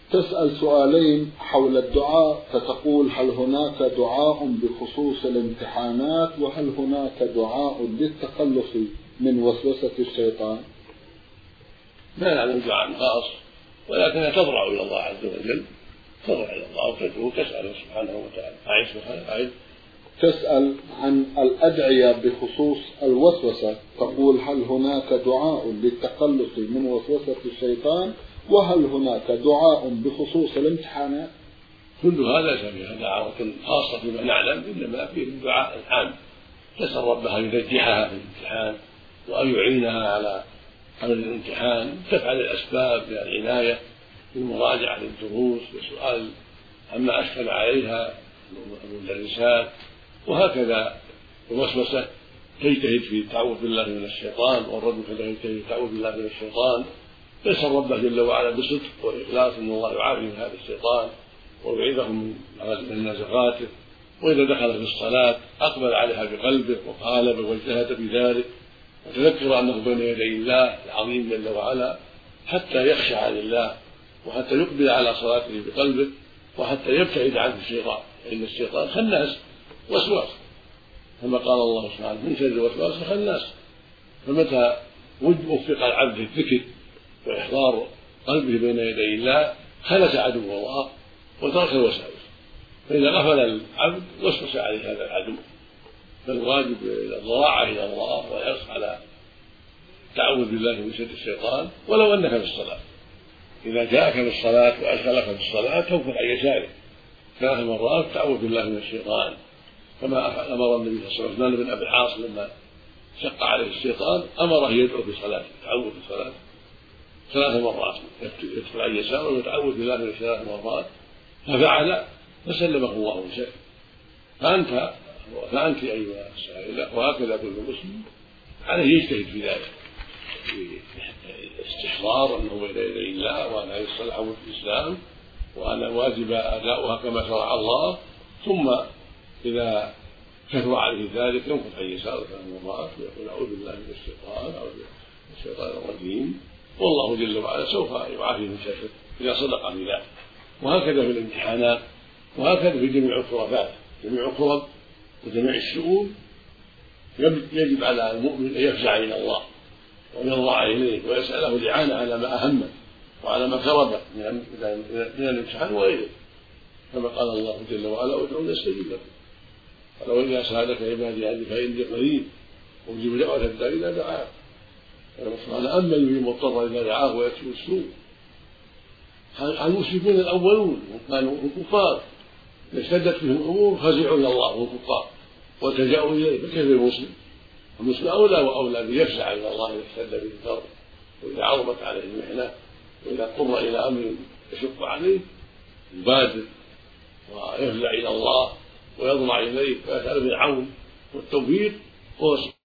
تسأل سؤالين حول الدعاء، فتقول: هل هناك دعاء بخصوص الامتحانات؟ وهل هناك دعاء للتخلص من وسوسة الشيطان؟ ما نعلم دعاء خاص، ولكنها تضرع إلى الله عز وجل، تضرع إلى الله وتدعو تسأله سبحانه وتعالى. تسأل عن الأدعية بخصوص الوسوسة، تقول: هل هناك دعاء للتخلص من وسوسة الشيطان؟ وهل هناك دعاء بخصوص الامتحانات؟ كل هذا فيها دعوة خاصة فيما نعلم، إنما فيه الدعاء العام، تسأل ربها أن ينجحها في الامتحان وأن يعينها على عمل الامتحان، تفعل الأسباب بالعناية بالمراجعة للدروس وسؤال عما أشكل عليها المدرسات، وهكذا الوسوسة تجتهد في التعوذ بالله من الشيطان، والرجل كذلك يجتهد في التعوذ بالله من الشيطان، يسأل ربه جل وعلا بصدق وإخلاص أن الله يعافي من هذا الشيطان ويعيذهم من نزغاته. وإذا دخل في الصلاة أقبل عليها بقلبه وقالب واجتهد بذلك، وتذكر أنه بين يدي الله العظيم جل وعلا، حتى يخشع لله وحتى يقبل على صلاته بقلبه وحتى يبتعد عنه الشيطان، فإن الشيطان خناس وسواس، كما قال الله سبحانه: من شر الوسواس الخناس. فمتى وفق العبد الذكر وإحضار قلبه بين يدي الله خلص عدو الله وترك الوساوس، فإذا غفل العبد وسوس عليه هذا العدو، فالواجب الضراعة إلى الله ويحرص على التعوذ بالله من شر الشيطان. ولو أنك في الصلاة، إذا جاءك في الصلاة وأشغلك في الصلاة توقف عن يساره 3 مرات تعوذ بالله من الشيطان، كما أمر النبي صلى الله عليه وسلم بن أبي العاص لما شق عليه الشيطان أمره يدعو في صلاته، تعوذ في الصلاة 3 مرات، يدخل عن يساره ويتعوذ بالله من 3 مرات، ففعل فسلمه الله من شر. فأنت أيها السائلة، وهكذا كل مسلم عليه يجتهد في ذلك، استحضار أنه بين يدي الله وأن هذه الصلاة عمود الإسلام وأن الواجب أداؤها كما شرع الله، ثم إذا كثر عليه ذلك ينقض عن يساره 3 مرات ويقول: أعوذ بالله من الشيطان أو الشيطان الرجيم، والله جل وعلا سوف يعافيه من شره إذا صدق في ذلك. وهكذا في الامتحانات، وهكذا في جميع الكربات، جميع الكرب وجميع الشؤون يجب على المؤمن أن يفزع إلى الله وأن يضرع إليه ويسأله الإعانة على ما أهمه وعلى ما كربه من الامتحان وغيره، كما قال الله جل وعلا: وادعوني أستجب لكم، قال: وإذا سألك عبادي عني فإني قريب أجيب دعوة الداعي إذا دعاه. قال: أما يجيب المضطر إذا دعاه ويكشف السوء. المشركون الأولون كانوا الكفار اشتدت بهم الأمور فزعوا إلى الله والكفار والتجأوا إليه، فكيف المسلم؟ المسلم أولى وأولى أن يفزع إلى الله إذا اشتد به الكرب وإذا عظمت عليه المحنة وإذا اضطر إلى أمر يشق عليه يبادر ويفزع إلى الله ويضرع إليه ويسأل بالعون والتوفيق.